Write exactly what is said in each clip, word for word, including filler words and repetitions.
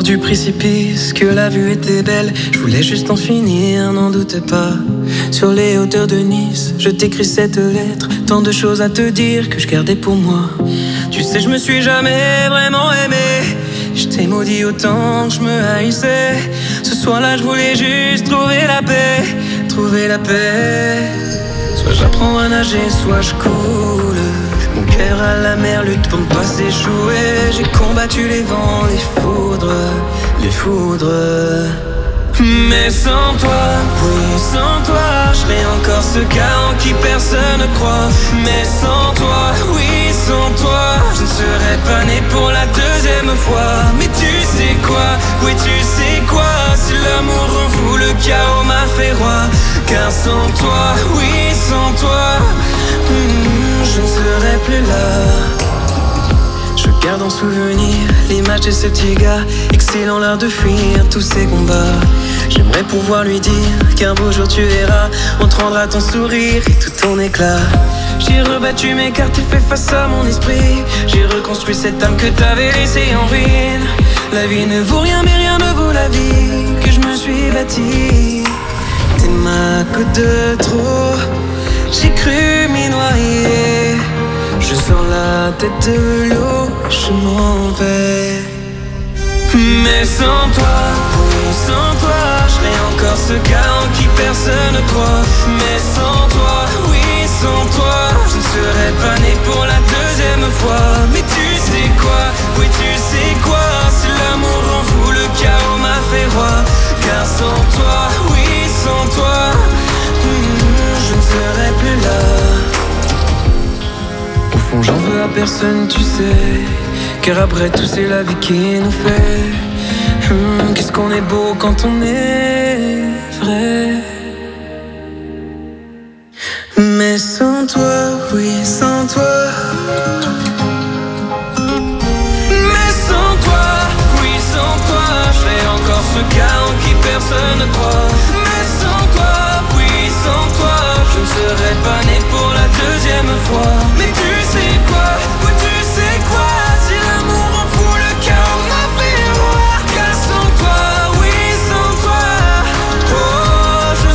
du précipice, que la vue était belle. Je voulais juste en finir, n'en doute pas. Sur les hauteurs de Nice, je t'écris cette lettre. Tant de choses à te dire que je gardais pour moi. Tu sais, je me suis jamais vraiment aimé. Je t'ai maudit autant que je me haïssais. Ce soir-là, je voulais juste trouver la paix. Trouver la paix. Soit j'apprends à nager, soit je coule. Mon cœur à la mer lutte pour ne pas s'échouer. J'ai combattu les vents, les foudres, les foudres. Mais sans toi, oui sans toi, je serais encore ce gars en qui personne ne croit. Mais sans toi, oui sans toi, je ne serais pas né pour la deuxième fois. Mais tu sais quoi, oui tu sais quoi, si l'amour rend fou, le chaos m'a fait roi. Car sans toi, oui sans toi, hmm, je ne serais plus là. Je garde en souvenir l'image de ce petit gars, excellant l'art de fuir tous ces combats. J'aimerais pouvoir lui dire qu'un beau jour tu verras, on te rendra ton sourire et tout ton éclat. J'ai rebattu mes cartes et fait face à mon esprit. J'ai reconstruit cette âme que t'avais laissée en ruine. La vie ne vaut rien mais rien ne vaut la vie que je me suis bâtie. T'es ma côte de trop, j'ai cru m'y noyer. Je sors la tête de l'eau, je m'en vais. Mais sans toi, oui sans toi, je serais encore ce gars en qui personne ne croit. Mais sans toi, oui sans toi, je ne serais pas né pour la deuxième fois. Mais tu sais quoi, oui tu sais quoi, si l'amour rend fou, le chaos m'a fait roi. Car sans toi, oui sans toi, hmm, je ne serais plus là. Au fond j'en veux à personne tu sais, car après tout c'est la vie qui nous fait. hum, Qu'est-ce qu'on est beau quand on est vrai. Mais sans toi, oui sans toi. Mais sans toi, oui sans toi, je serais encore ce gars en qui personne ne croit. Mais sans toi, oui sans toi, je ne serais pas né pour la deuxième fois. Mais tu sais quoi, oui tu sais quoi, si l'amour en fout le chaos m'a fait roi. Car sans toi, oui sans toi, oh je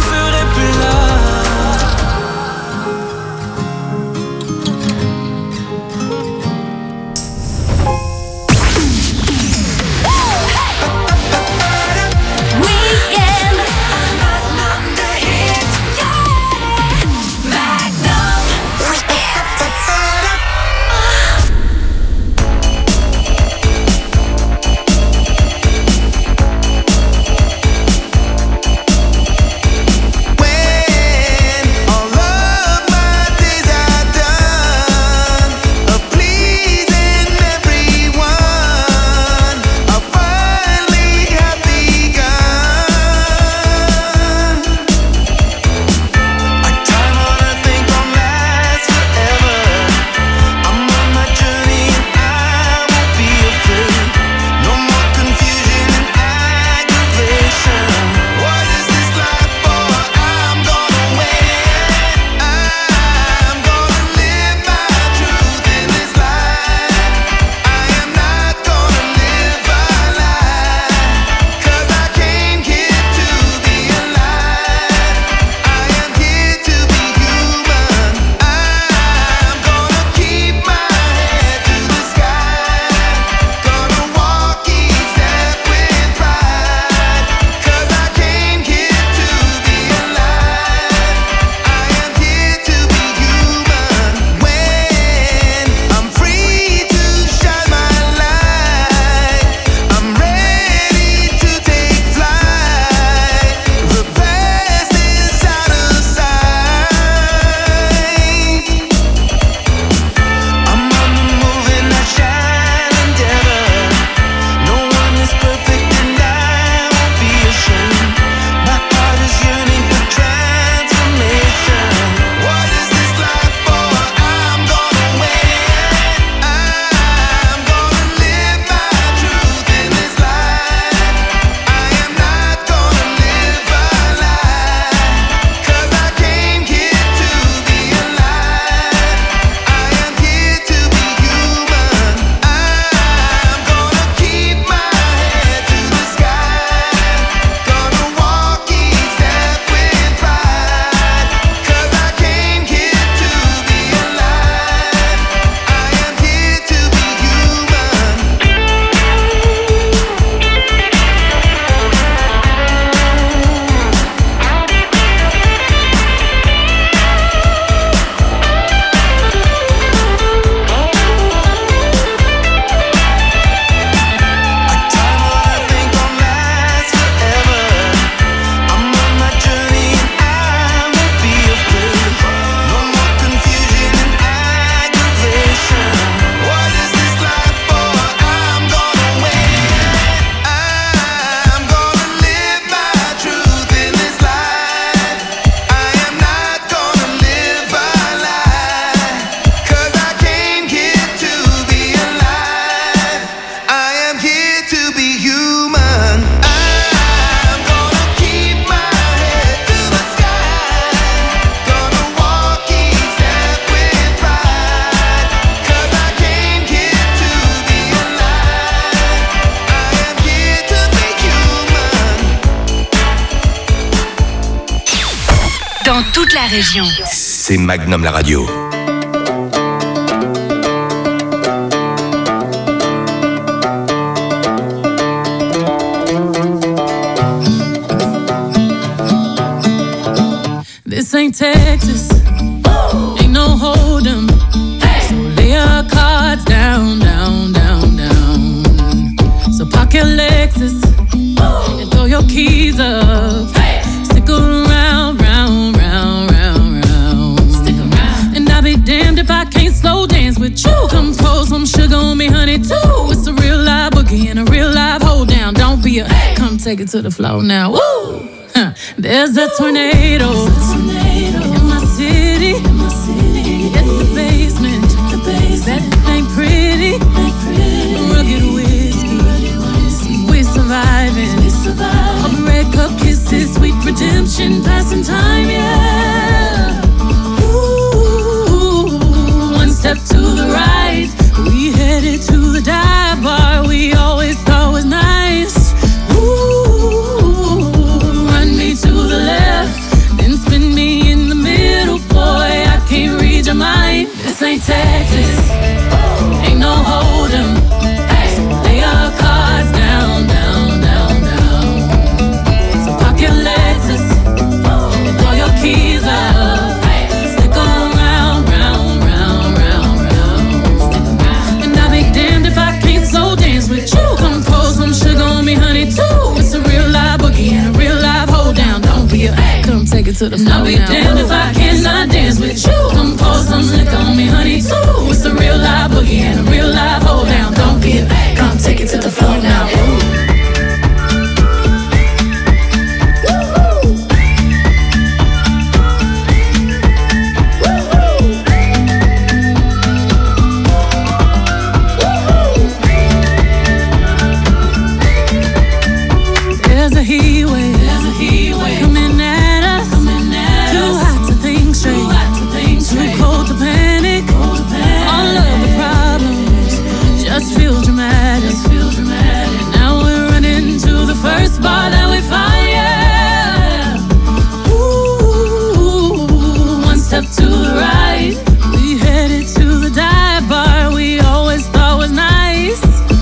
dans toute la région. C'est Magnum la radio. This ain't Texas, ain't no hold'em. So lay your cards down, down, down, down. So park your Lexus and throw your keys up. Stick around, round, round, round, round. Stick around. And I'll be damned if I can't slow dance with you. Come pour some sugar on me, honey, too. It's a real live boogie and a real live hold down. Don't be a, come take it to the floor now. Woo! Huh. There's a tornado in my city. At the basement, that ain't pretty. Rugged whiskey, we're surviving. All the red cup kisses, sweet redemption, passing time, yeah. Ooh, one step to the right, we headed to the dive bar we always thought was nice. Ooh, run me to the left, then spin me in the middle, boy, I can't read your mind. This ain't Texas, ain't no hold'em. So lay your cards down, down, down, down. So park your Lexus and throw your keys up. Stick around, round, round, round, round. And I'll be damned if I can't slow dance with you. Come pour some sugar on me, honey, too. It's a real live boogie and a real live hold down. Don't be a, come take it to the floor now. I'll be damned if I cannot dance with you. Come pour some liquor on me, honey, too. It's a real live boogie and a real live hold down. Don't be a, come take it to the floor now. There's a heat wave, there's a heat wave coming at us. Coming at Too us. hot to think straight, Too, hot to think straight. Too cold to panic. Cold to panic. All of the problems just feel dramatic. Just feel dramatic. Now we're running to the first bar that we find. Yeah. Ooh, one step to the right, we headed to the dive bar we always thought was nice.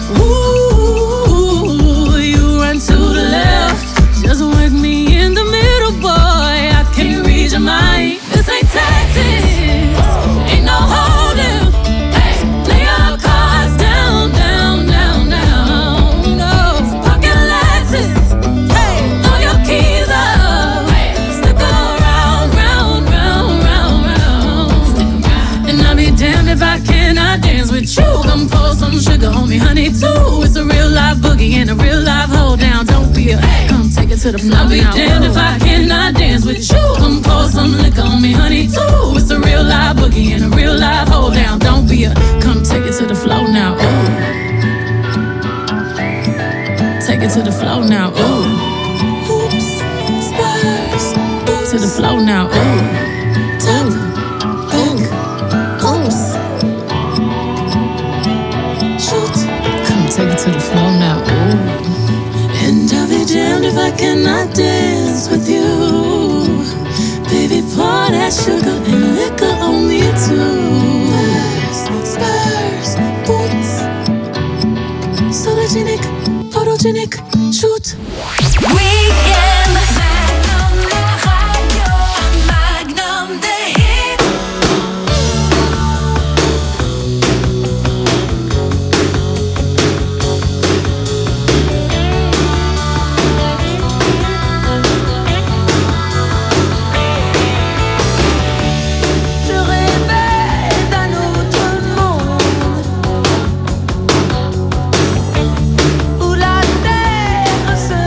Ooh, you run to the left, just work me in the middle, boy, I can't read your mind. This ain't Texas, ain't no hold'em. Hey, lay your cards down, down, down, down. No, park your Lexus, hey, throw your keys up. Stick around, round, round, round, round. And I'll be damned if I cannot dance with you. Come pour some sugar on me, honey, too. It's a real live boogie and a real live hold down. Don't be a, come take it to the floor. I'll be now. damned if I cannot dance with you. Come pour some liquor on me, honey, too. It's a real live boogie and a real live hold down. Don't be a, come take it to the floor now. Ooh. Take it to the floor now. Ooh. Oops, spurs, oops. To the floor now. Ooh. Tap, ooh. Oops. Shoot. Come take it to the floor now. Ooh. And I'll be damned if I cannot dance with you. Baby, pour that sugar and liquor on me too. Spurs, spurs, boots. Sologenic, photogenic, shoot. Weekend Magnum la radio, Magnum de hit. Je rêvais d'un autre monde où la terre se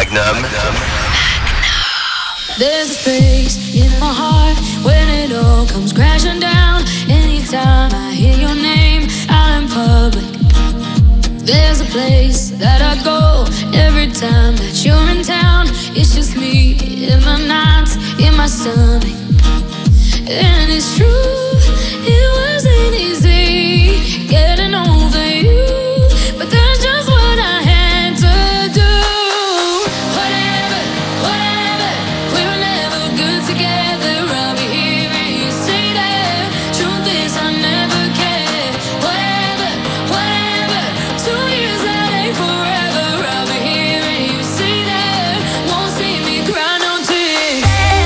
Magnum. There's a space in my heart when it all comes crashing down. Anytime I hear your name out in public, there's a place that I go every time that you're in town. It's just me in the nights, in my stomach. And it's true, it wasn't easy getting over you, but that's just what I had to do. Whatever, whatever, we were never good together. I'll be here and you stay there. Truth is I never cared. Whatever, whatever, two years that ain't forever. I'll be here and you stay there. Won't see me cry no tears.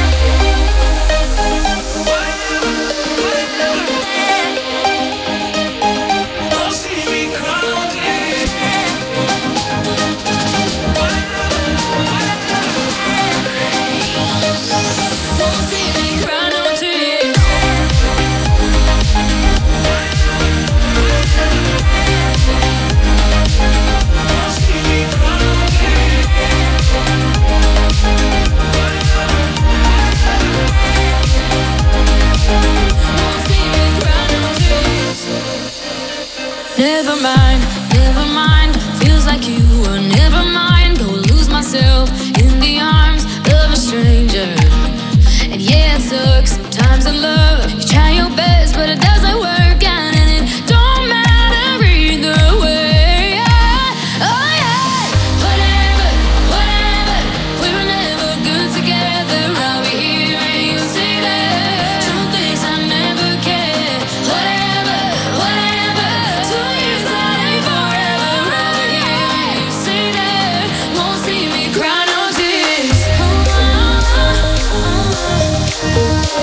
Never mind, never mind. Feels like you were never mine. Go lose myself in the arms of a stranger. And yeah, it sucks sometimes in love. You try your best, but it doesn't work out, and it don't matter either way. Yeah. Oh yeah. Whatever, whatever. We were never good together. I'll be here and you stay there. Truth is I never cared. Whatever, whatever. Two years that ain't forever. I'll be here and you stay there. Won't see me cry no tears. Oh, oh, oh, oh,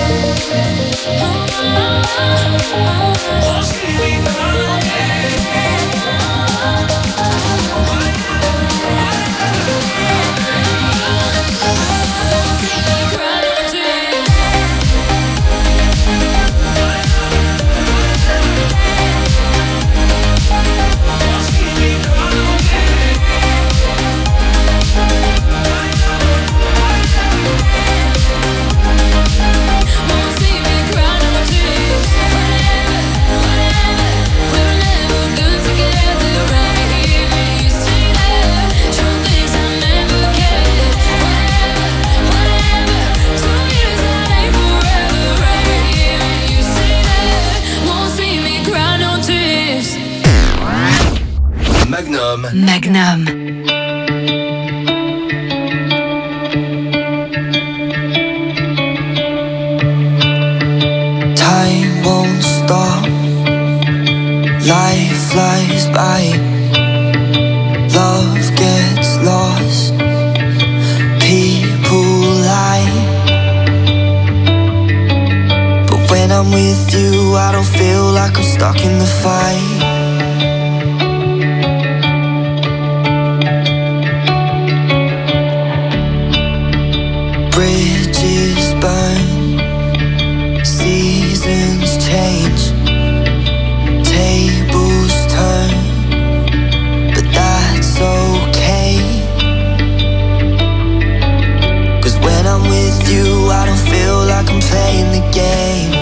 oh, see me cry no tears. Magnum. Magnum. Time won't stop. Life flies by. Love gets lost. People lie. But when I'm with you, I don't feel like I'm stuck in the fight. Bridges burn, seasons change, tables turn, but that's okay. 'Cause when I'm with you, I don't feel like I'm playing the game.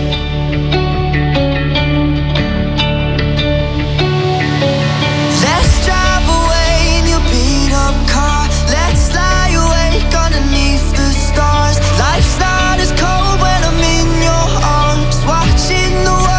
Let's drive away in your beat up car. Let's lie awake underneath the stars. Life's not as cold when I'm in your arms, watching the world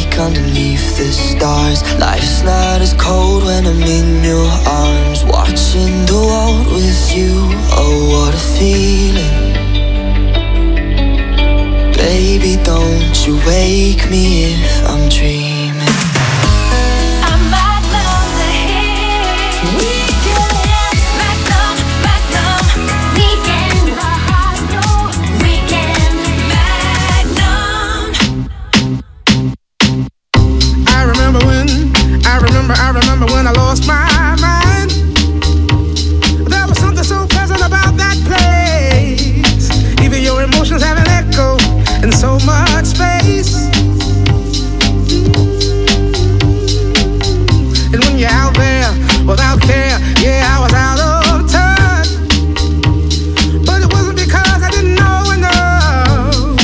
awake underneath the stars. Life's not as cold when I'm in your arms, watching the world with you. Oh, what a feeling. Baby, don't you wake me if I'm dreaming. I remember when I lost my mind. There was something so pleasant about that place. Even your emotions have an echo in so much space. And when you're out there without care, yeah, I was out of touch. But it wasn't because I didn't know enough.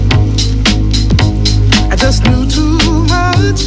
I just knew too much.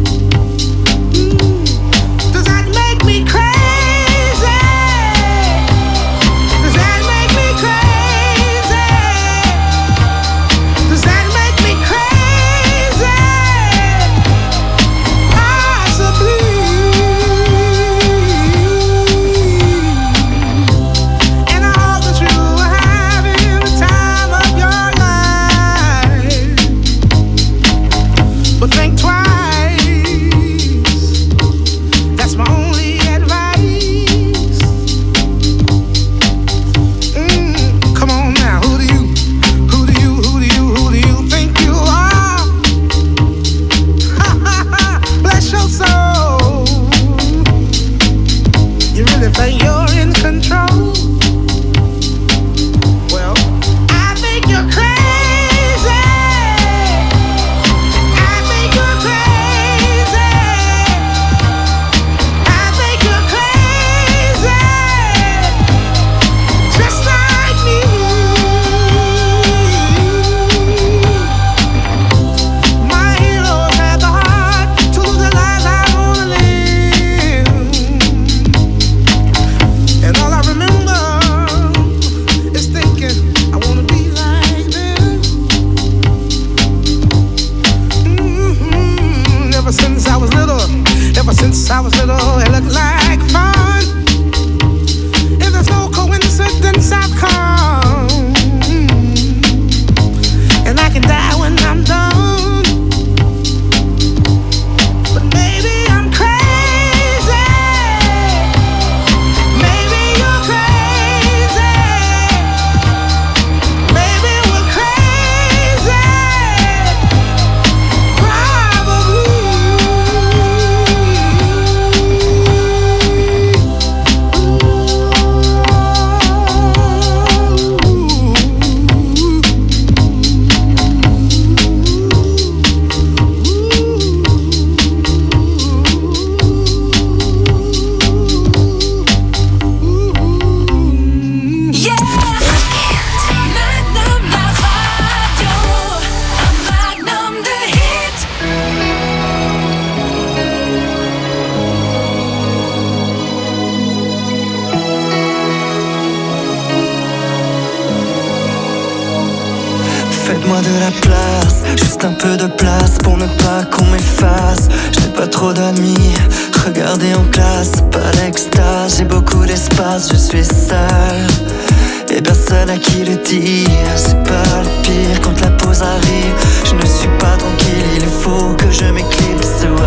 Faites-moi de la place, juste un peu de place pour ne pas qu'on m'efface. J'ai pas trop d'amis, regardez en classe, pas l'extase. J'ai beaucoup d'espace, je suis seul et personne à qui le dire. C'est pas le pire quand la pause arrive. Je ne suis pas tranquille, il faut que je m'éclipse ou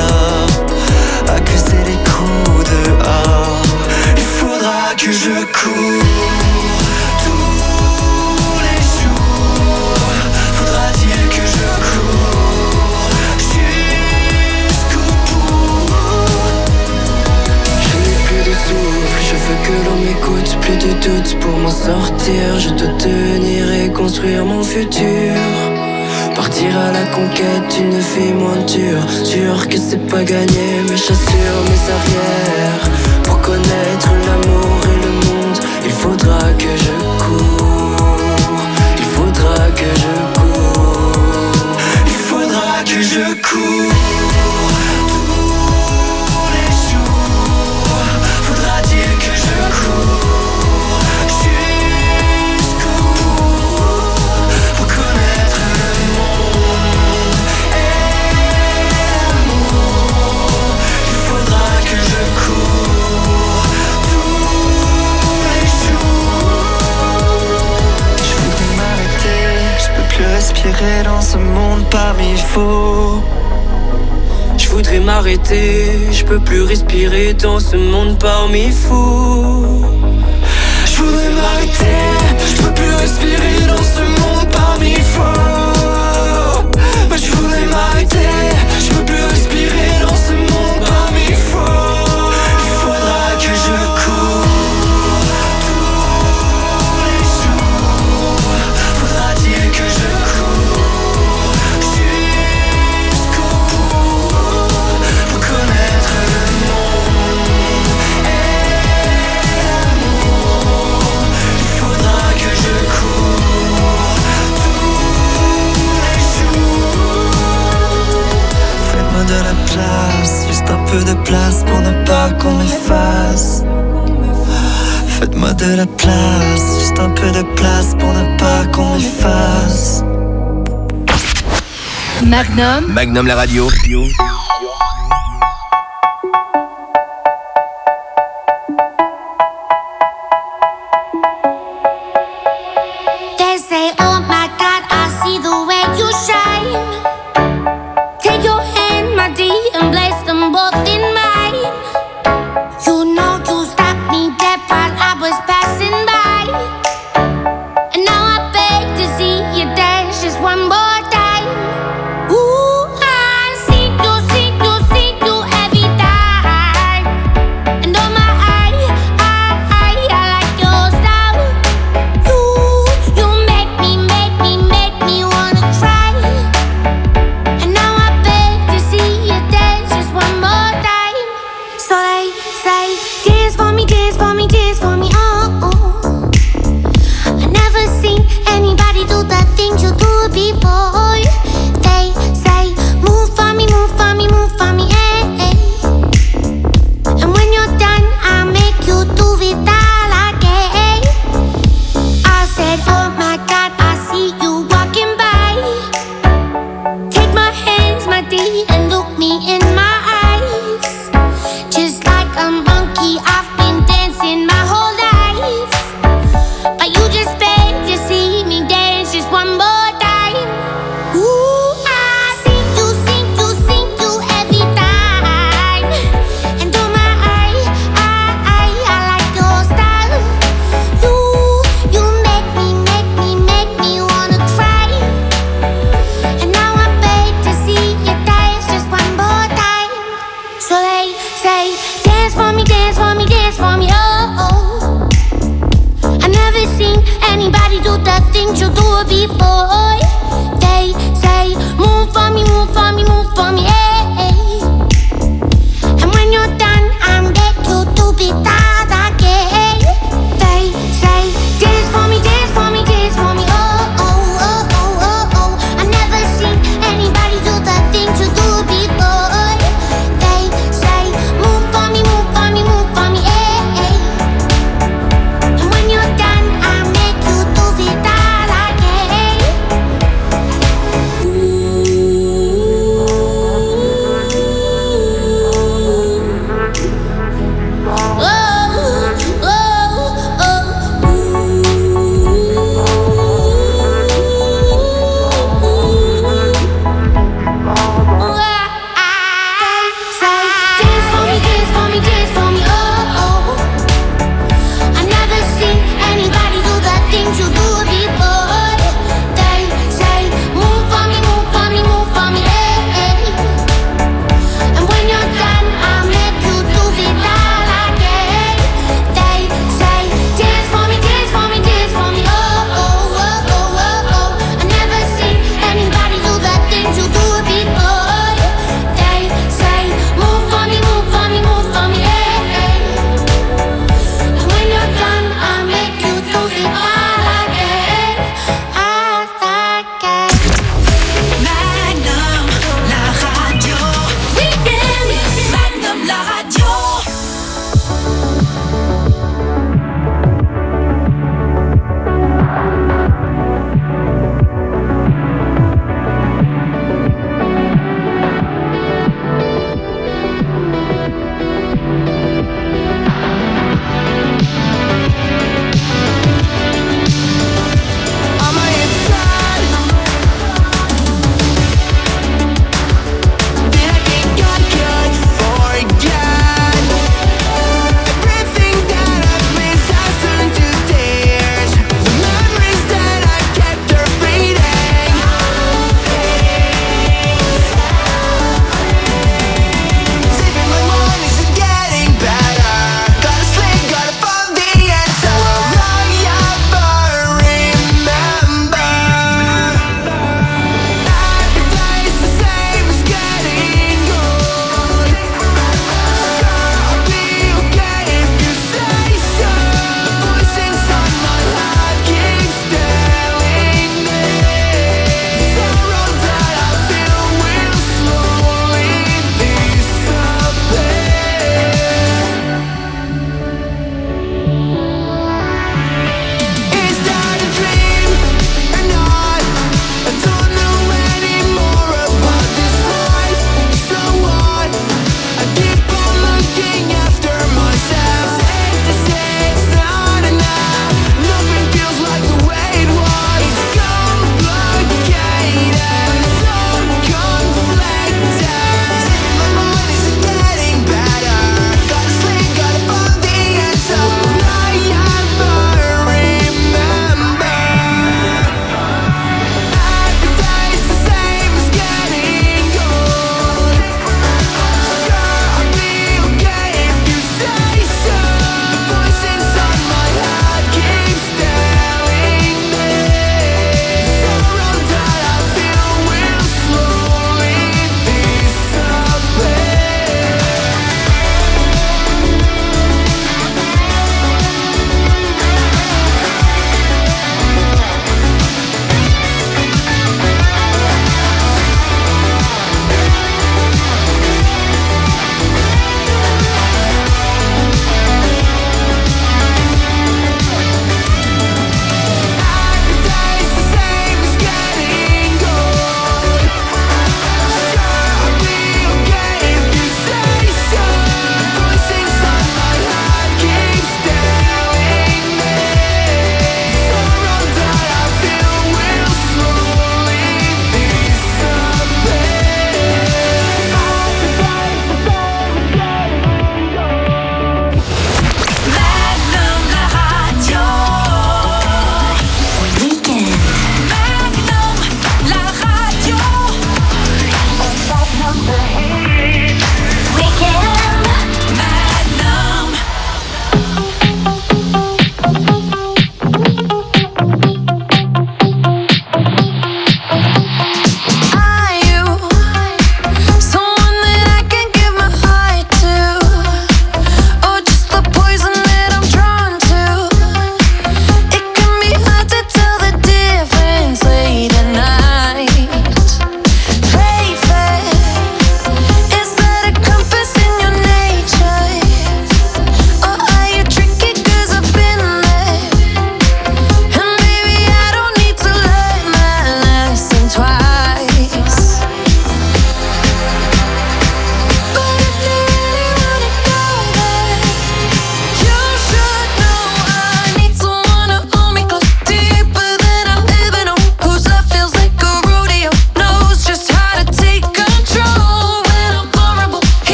alors accuser les coups dehors. Il faudra que je cours. Je veux que l'on m'écoute, plus de doute pour m'en sortir. Je dois tenir et construire mon futur. Partir à la conquête d'une vie moins dure. Sûr que c'est pas gagné, mais j'assure mes arrières. Pour connaître l'amour et le monde, il faudra que je cours. Il faudra que je cours. Il faudra que je cours. Jusqu'au bout, pour connaître le monde. Hey. respirer dans ce monde parmi faux. Je voudrais m'arrêter, je peux plus respirer dans ce monde parmi fous. Je voudrais m'arrêter, je peux plus respirer dans ce monde parmi faux. Mais je voudrais m'arrêter, je peux plus respirer dans ce monde parmi faux. Il faudra que je cours tous les jours. Faudra-t-il que je cours jusqu'au bout pour connaître le monde et l'amour. Il faudra que je cours tous les jours. Faites-moi de la place, juste un peu de place pour ne pas qu'on m'efface. Faites-moi de la place, juste un peu de place pour ne pas qu'on m'efface. Magnum, Magnum la radio. They say, oh my God, I see the way you shine. Take your hand, my dear, and place them both in mine. You know you stopped me dead while I was passing by. And now I beg to see you dance just one more time. Ooh, I see you, see you, see you every time. And oh my, I, I, I, I like your style. You, you make me, make me, make me wanna cry. And now I beg to see you dance just one more time. So they say, dance for me, dance for me, dance for me, oh, oh. I never seen anybody do the things you do before. They say, move for me, move for me, move for me, eh, eh. And when you're done, I'll make you do it all again. I said, oh my God, I see you walking by. Take my hands, my dear, and look me in my eyes. Just like a monkey, I've been dancing my whole life. But you just beg to see me dance just one more time. Ooh, I see you, see you, see you every time. And oh my, I, I, I, I like your style. You, you make me, make me, make me wanna cry. And now I beg to see you dance just one more time. So they say, dance for me, dance for me, dance for me, oh, oh. I never seen any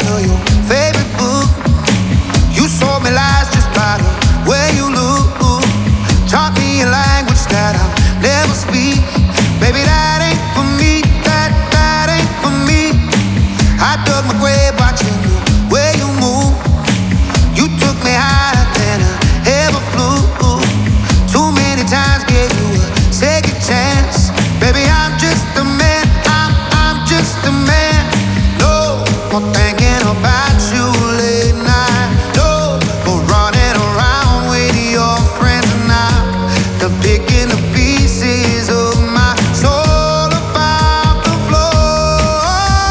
out of your favorite book. You sold me lies just by the way you look. Taught me a language that I'll never speak. Baby, that ain't for me, that, that ain't for me. I dug my grave watching the way you move. You took me higher than I ever flew. Too many times gave you a second chance. Baby, I'm just a man, I'm, I'm just a man. No more thinking about you late night. No more running around with your friends now. They're picking the pieces of my soul about the floor.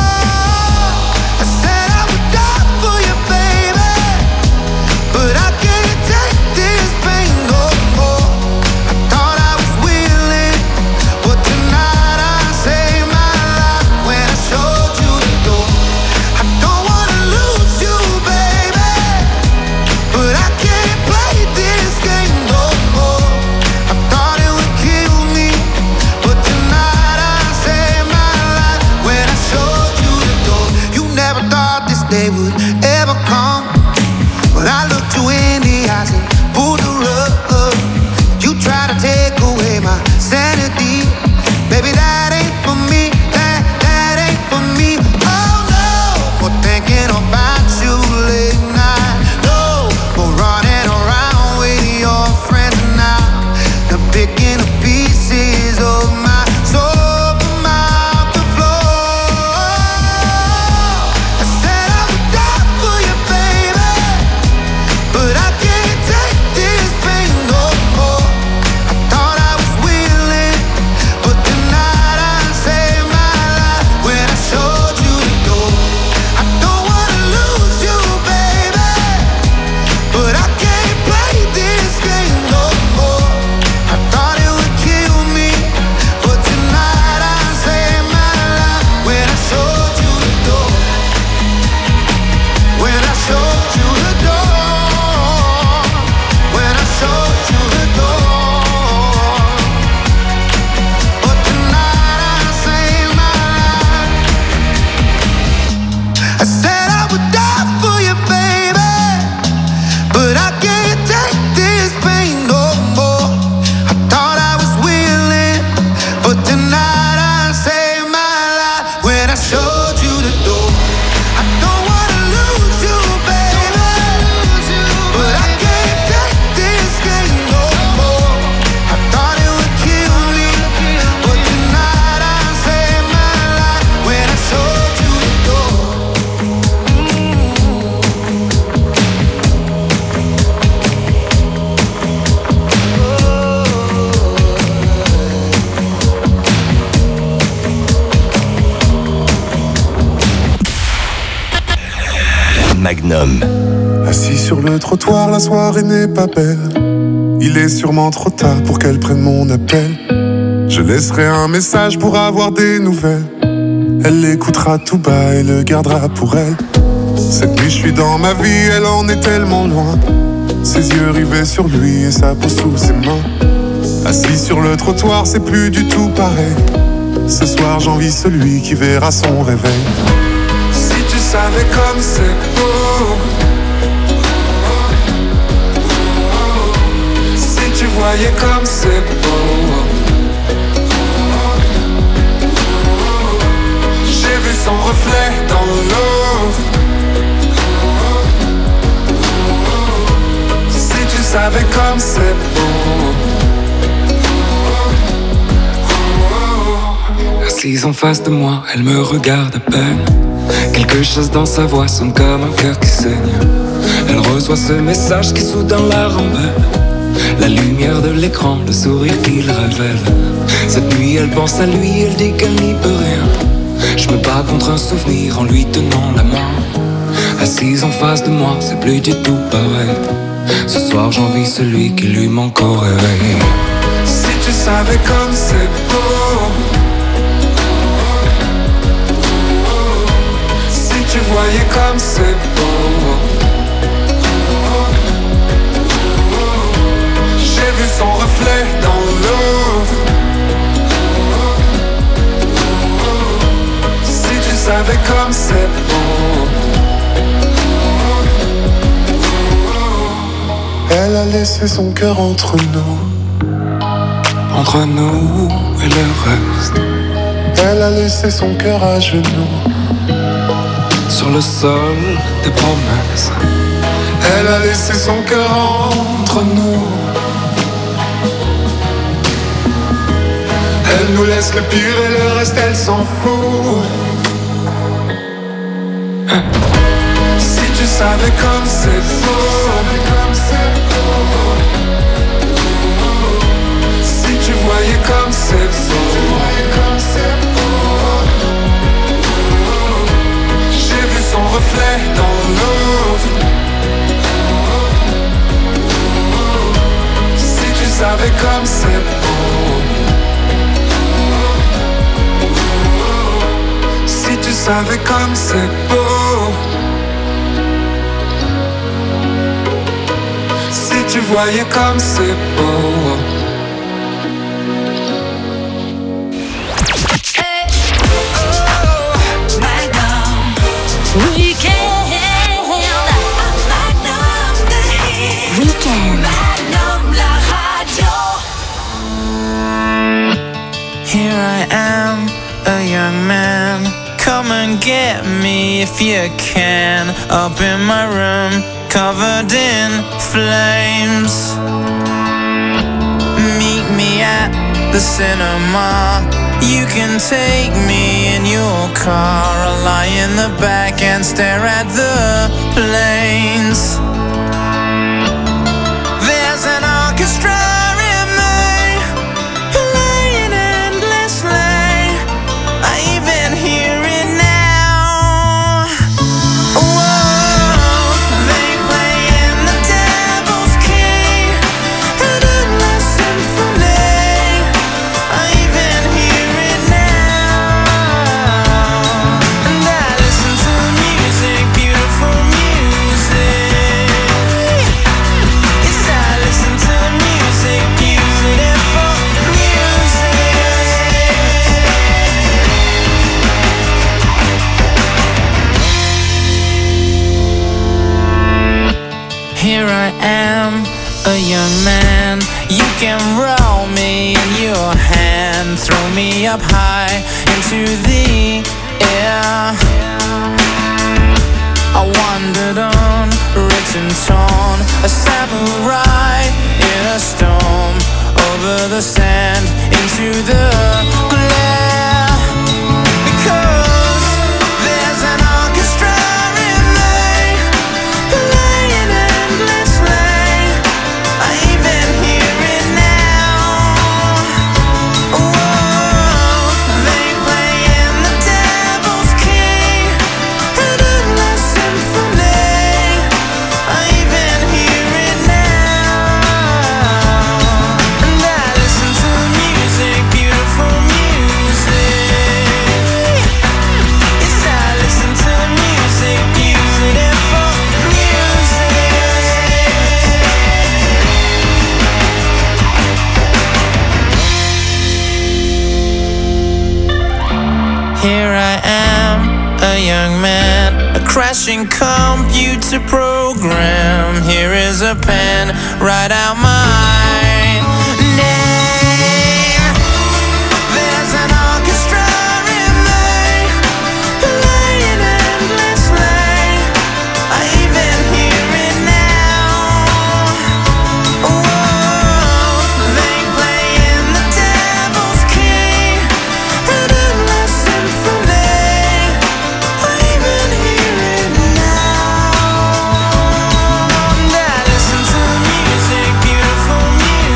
I said I would die for you, baby, but I can't take this pain no more. I thought I was willing, but tonight I saved my life when I showed you the door. I don't wanna lose you, baby, but I can't play this game no more. I thought it would kill me, but tonight I saved my life when I showed you the door. You never thought this day would ever come, but I looked you in the eyes and pulled the rug. You try to take away my sanity. Baby, that ain't for me, that, that ain't for me. Oh no, more thinking about you late night. No, more running around with your friends now. They're picking the pieces of my soul from out the floor. I said I would die for you, baby, but I can't take this pain no more. I thought I was willing, but tonight I saved my life when I showed you the door. I don't wanna lose you, baby, but I can't play this game no more. I thought it would kill me, but tonight I saved my life when I showed you the door. When I showed you the door. When I showed you the door. But tonight I saved my life. I said I would die for you, baby, but I can't take this pain no more. I thought I was willing, but tonight I saved my life when I showed you the door. I don't wanna lose you, baby, but I can't take this game no more. I thought it would kill me, but tonight I saved my life when I showed you the door. Magnum. Assis sur le trottoir, la soirée n'est pas belle. Il est sûrement trop tard pour qu'elle prenne mon appel. Je laisserai un message pour avoir des nouvelles. Elle l'écoutera tout bas et le gardera pour elle. Cette nuit je suis dans ma vie, elle en est tellement loin. Ses yeux rivés sur lui et sa peau sous ses mains. Assis sur le trottoir, c'est plus du tout pareil. Ce soir j'envie celui qui verra son réveil. Si tu savais comme c'est beau, si tu voyais comme c'est beau. J'ai vu son reflet dans l'eau. Si tu savais comme c'est beau. Assise en face de moi, elle me regarde à peine. Quelque chose dans sa voix sonne comme un cœur qui saigne. Elle reçoit ce message qui soudain la rembelle. La lumière de l'écran, le sourire qu'il révèle. Cette nuit elle pense à lui, elle dit qu'elle n'y peut rien. Je me bats contre un souvenir en lui tenant la main. Assise en face de moi, c'est plus du tout pareil. Ce soir j'envie celui qui lui manque au réveil. Si tu savais comme c'est beau. Si tu voyais comme c'est beau. J'ai vu son reflet dans l'eau. Si tu savais comme c'est beau. Elle a laissé son cœur entre nous. Entre nous et le reste. Elle a laissé son cœur à genoux. Sur le sol des promesses. Elle a laissé son cœur entre nous. Elle nous laisse le pire et le reste elle s'en fout. Si tu savais comme c'est beau. Si tu voyais comme c'est beau. J'ai vu son reflet dans l'eau. Si tu savais comme c'est beau. Si tu savais comme c'est beau. Si tu voyais comme c'est beau. Hey, oh, Magnum Weekend. Magnum the hit. Weekend. Magnum la radio. Here I am, a young man. Come and get me if you can. Up in my room, covered in flames. Meet me at the cinema. You can take me in your car. I'll lie in the back and stare at the planes. There's an orchestra in me, playing endlessly. I even hear it now. Whoa, they playing the devil's key, an endless symphony. I even hear it now. And I listen to music, beautiful music. Yes, I listen to music, beautiful music. Here I am, a young man. You can roll me in your hand, throw me up high into the air. I wandered on, ripped and torn, a samurai in a storm, over the sand, into the glare. Because there's an orchestra in me, playing endlessly. I even hear it now. Whoa, they playing the devil's key, an endless symphony. I even hear it now. And I listen to music, beautiful music. Yes, I listen to music, beautiful music. Here I am, a young man, a crashing computer program. Here is a pen, write out my name. There's an orchestra in me, playing endlessly. I even hear it now. Whoa, they playing the devil's key, an endless symphony. I even hear it now. And I listen to music, beautiful music.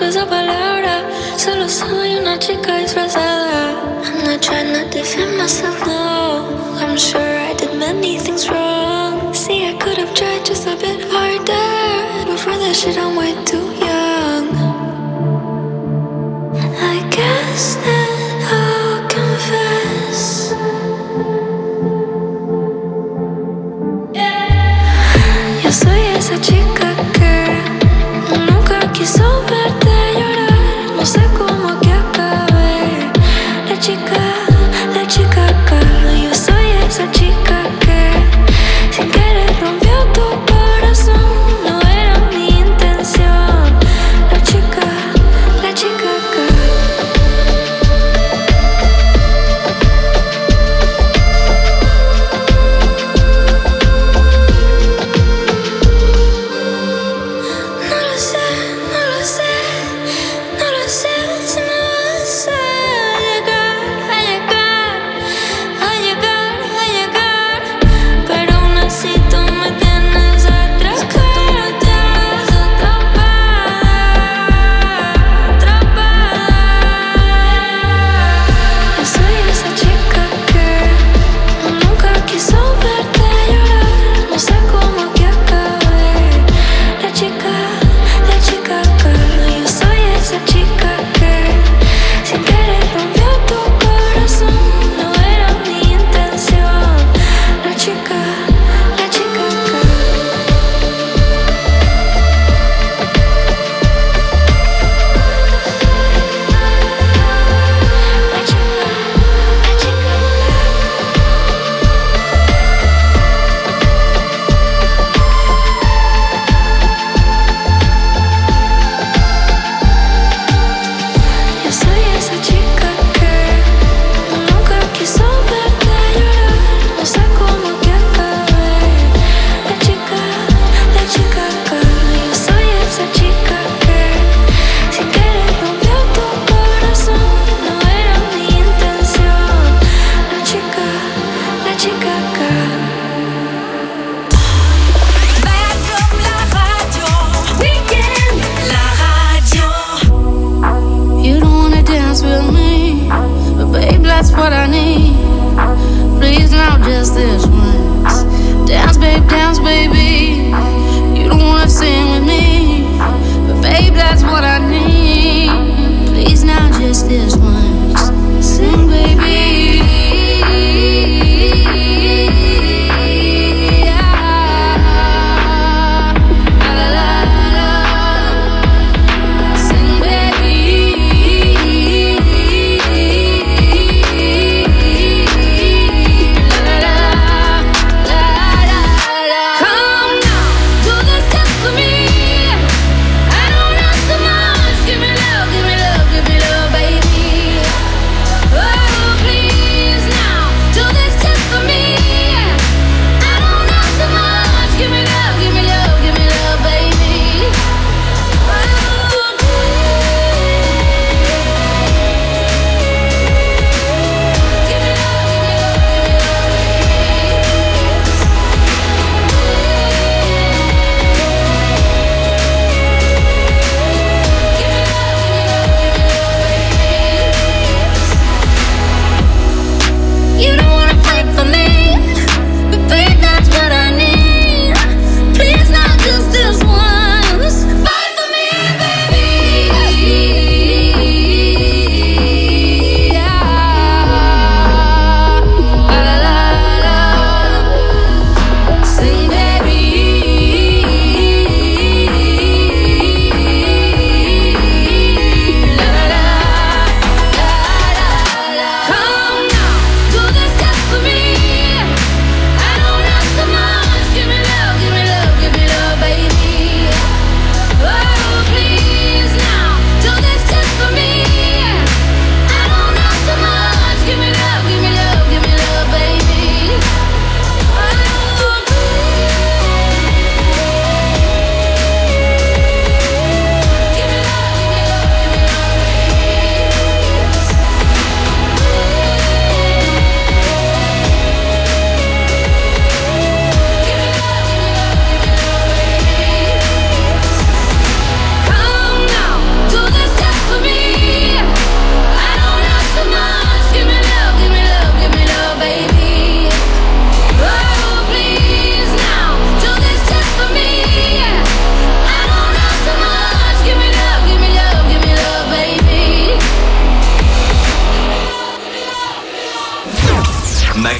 conozco esa palabra. Solo soy una chica disfrazada. I'm not trying to defend myself, no. I'm sure I did many things wrong. See, I could have tried just a bit harder, but for that shit I'm way too young. I guess that I'll confess. Yo soy esa chica que nunca quiso verte llorar. No sé cómo que acabé. La chica, la chica acá. Yo soy esa chica que sin querer rompió tu corazón. No era mi intención.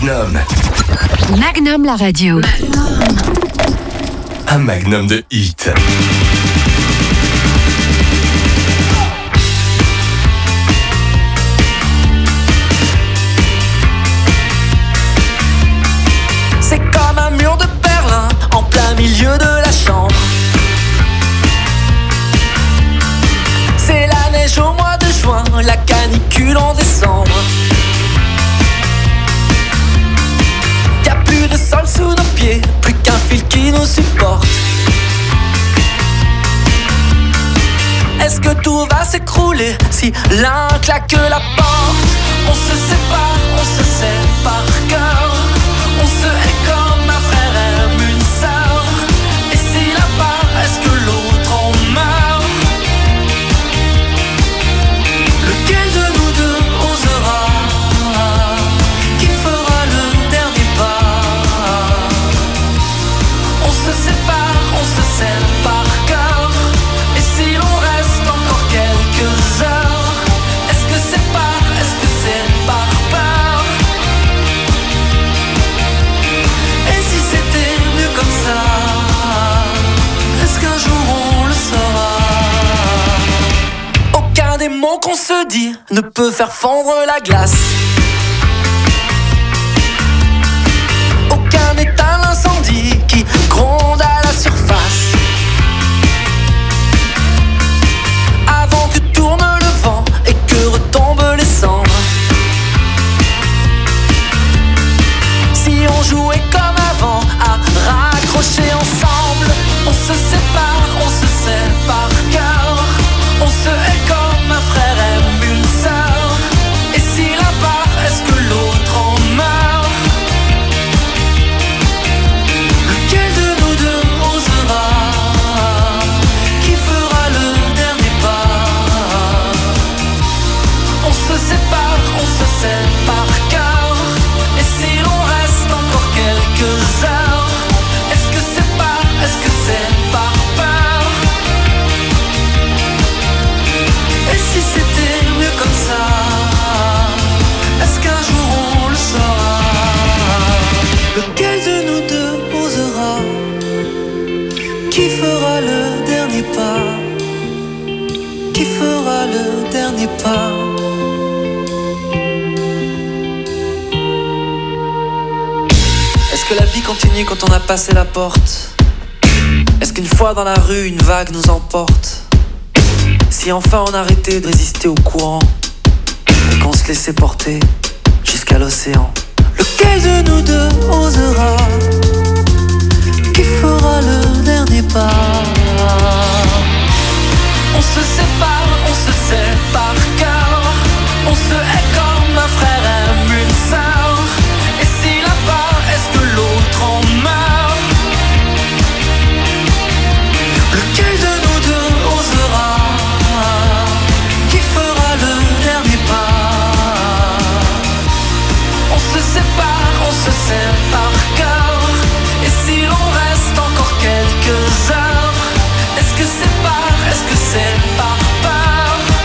Magnum. Magnum la radio. Un magnum de hits. C'est comme un mur de Berlin en plein milieu de la chambre. C'est la neige au mois de juin, la canicule en décembre. Y'a plus de sol sous nos pieds, plus qu'un fil qui nous supporte. Est-ce que tout va s'écrouler si l'un claque la porte? On se sépare, on se sait par cœur. On se hait comme un frère aime une sœur. Et si la part, est-ce que l'autre en meurt? Lequel de nous deux osera? Qui fera le dernier pas? On se sépare, on se sait par cœur. Et si l'on reste encore quelques heures, est-ce que c'est par, est-ce que c'est par peur? Et si c'était mieux comme ça, est-ce qu'un jour on le saura? Aucun des mots qu'on se dit ne peut faire fondre la glace. Aucun n'éteint l'incendie qui gronde à la surface. Avant que tourne le vent et que retombent les cendres. Si on jouait comme avant à raccrocher ensemble, on se sépare, on se sait par cœur. On se hait comme un frère aime une sœur. Et si la part, est-ce que l'autre en meurt? Lequel de nous deux osera? Qui fera le dernier pas? On se sépare, on se sait par cœur. Et si l'on reste encore quelques heures, est-ce que c'est par, est-ce que c'est par peur? Et si c'était mieux comme ça, est-ce qu'un jour on le saura? Lequel de nous deux osera? Qui fera le dernier pas? Qui fera le dernier pas? Est-ce que la vie continue quand on a passé la porte? Est-ce qu'une fois dans la rue, une vague nous emporte? Si enfin on arrêtait de résister au courant et qu'on se laissait porter jusqu'à l'océan, lequel de nous deux osera? Qui fera le dernier pas? On se sépare, on se sait par cœur. On se hait comme un frère aime une sœur. Et si la part, est-ce que l'autre en meurt? Lequel de nous deux osera? Qui fera le dernier pas? On se sépare, on se sait par cœur. Et si l'on reste encore quelques heures, est-ce que c'est par, est-ce que c'est par peur?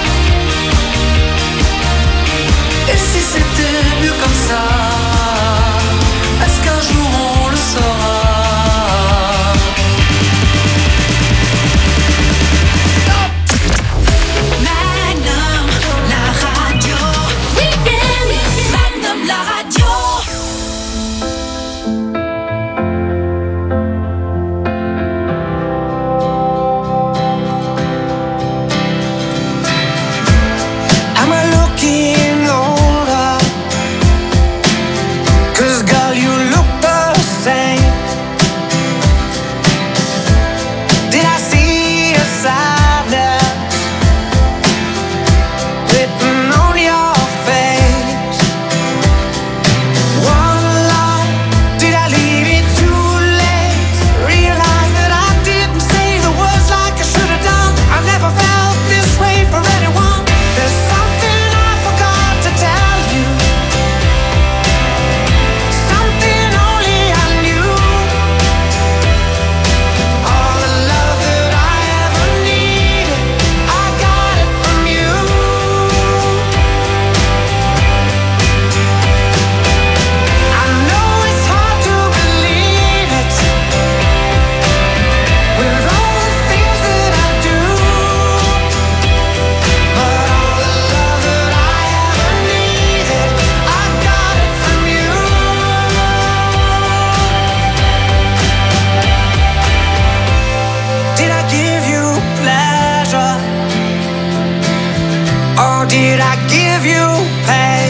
Did I give you pain?